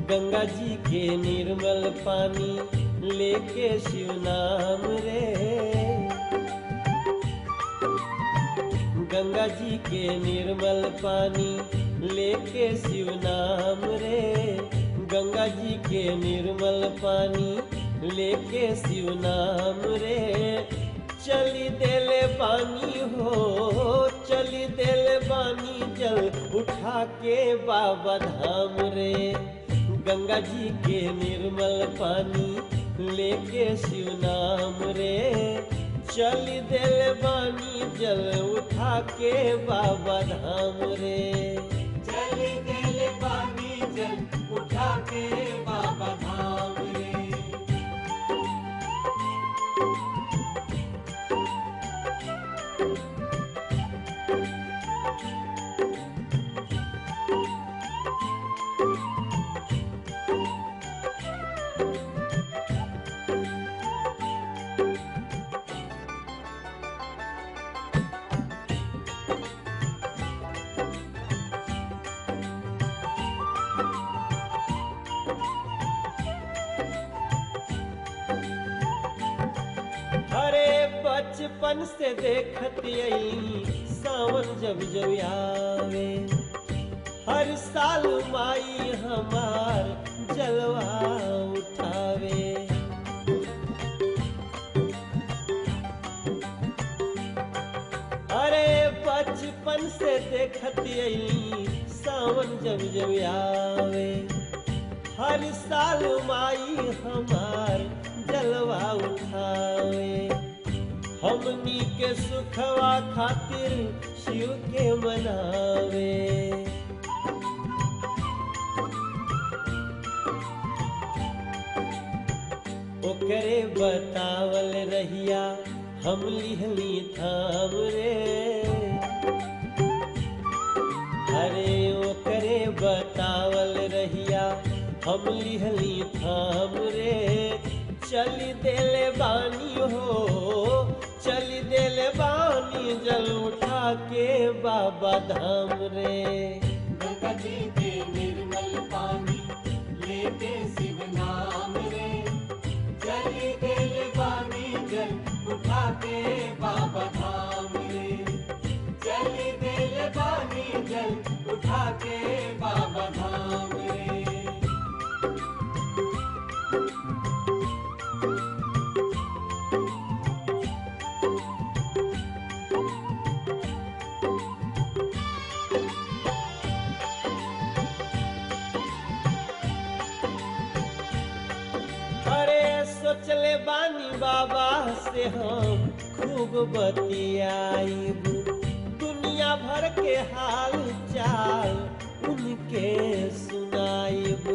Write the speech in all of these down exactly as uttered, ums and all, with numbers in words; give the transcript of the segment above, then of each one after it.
गंगा जी के निर्मल पानी लेके शिव नाम रे। गंगा जी के निर्मल पानी लेके शिव नाम रे। गंगा जी के निर्मल पानी लेके शिव नाम रे। चली देले पानी हो चली देले पानी जल उठा के बाबा धाम रे। गंगा जी के निर्मल पानी लेके शिव नाम रे। चली देले पानी जल उठा के बाबा धाम रे। चली देले पानी जल उठा के बाबा धाम रे। बचपन से देखत आई सावन जब जब आवे। हर साल माई हमार जलवा उठावे। अरे बचपन से देखत आई सावन जब जब आवे। हर साल माई हमार जलवा उठावे। हमनी के सुखवा खातिर शिव के मनावे। ओकरे बतावल रहिया हम लिहली थाम रे। अरे ओकरे बतावल रहिया हम लिहली थाम रे। चली देले बानी हो चली देले बानी जल उठा के बाबा धाम रे। गंगा जी के निर्मल पानी लेके शिव नाम रे। चली देले बानी जल उठा के बाबा धाम रे। चली देले बानी जल उठा के बाबा धाम रे। सोचले बानी बाबा से हम खूब बतियाइब। दुनिया भर के हाल चाल उनके सुनाइब।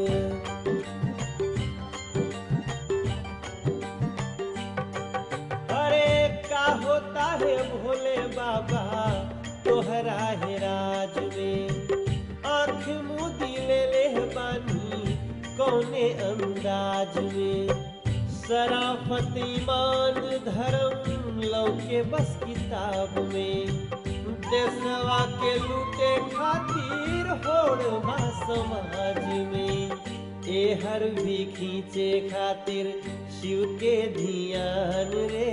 अरे का होता है भोले बाबा तोहरा है राज में। आँख मूदी ले ले बानी कौने अंदाज में। शराफत ईमान धर्म लौके बस किताब में। देशवा के लूटे खातिर होड़ बा समाज में। ए हर भी खींचे खातिर शिव के ध्यान रे।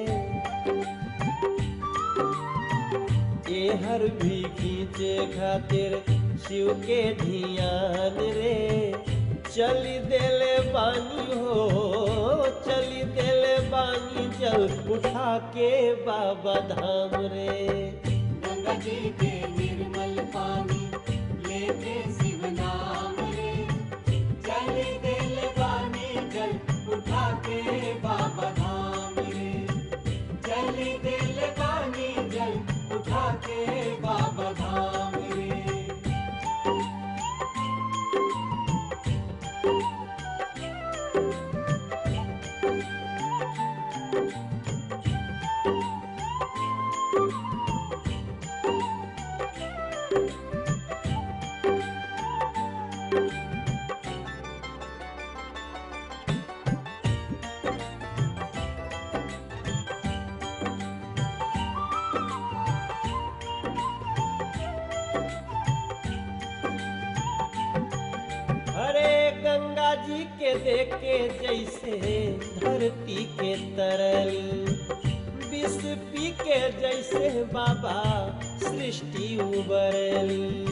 ए हर भी खींचे खातिर शिव के ध्यान रे। चली देले बानी हो चली देले बानी जल उठा के बाबा धाम रे। गंगा जी के निर्मल पानी लेके शिव नाम रे। चली देले बानी जल उठा के बाबा धाम रे। चली देले बानी जल उठा के बाबा धाम रे। जी के देखे जैसे धरती के तरली, विष पी के जैसे बाबा सृष्टि उबरली।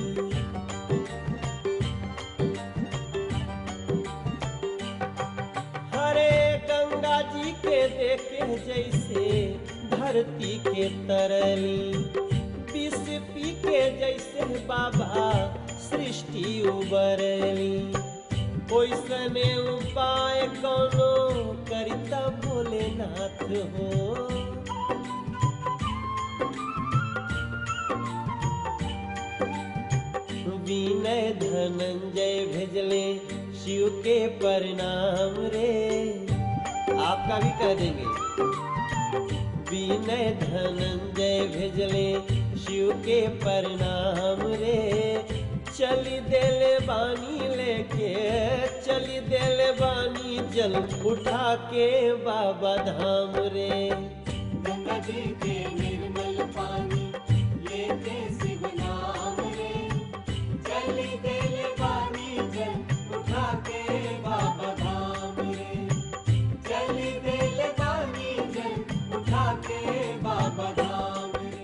हरे गंगा जी के देखे जैसे धरती के तरली, विष पी के जैसे बाबा सृष्टि उबरली। ओइसने उपाय कौनो करिता भोलेनाथ हो। विनय धनंजय भेजले शिव के परिणाम रे। आपका भी कह देंगे। विनय धनंजय भेजले शिव के परिणाम रे। चली देले बानी लेके, चली देले बानी जल उठा के बाबा धाम रे। गंगा जी के निर्मल